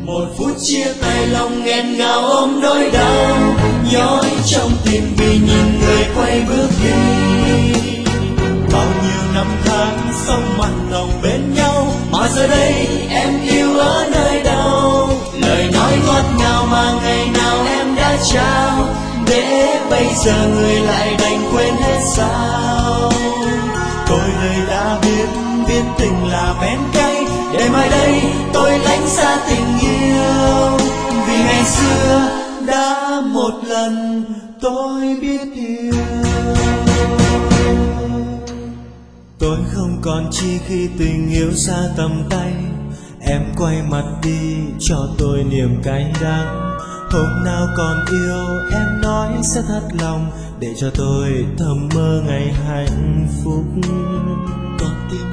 Một phút chia tay lòng nghẹn ngào ôm nỗi đau nhói trong tim vì nhìn người quay bước đi. Bao nhiêu năm tháng sống mặn nồng bên nhau mà giờ đây em yêu ở nơi đâu. Lời nói ngọt ngào mà ngày nào em đã trao, để bây giờ người lại đành quên hết sao. Tôi đây đã biết tình là men cay, để mai đây tôi lánh xa tình yêu. Vì ngày xưa đã một lần tôi biết yêu. Tôi không còn chi khi tình yêu xa tầm tay, em quay mặt đi cho tôi niềm cay đắng. Hôm nào còn yêu em nói sẽ thật lòng, để cho tôi thầm mơ ngày hạnh phúc. Con tim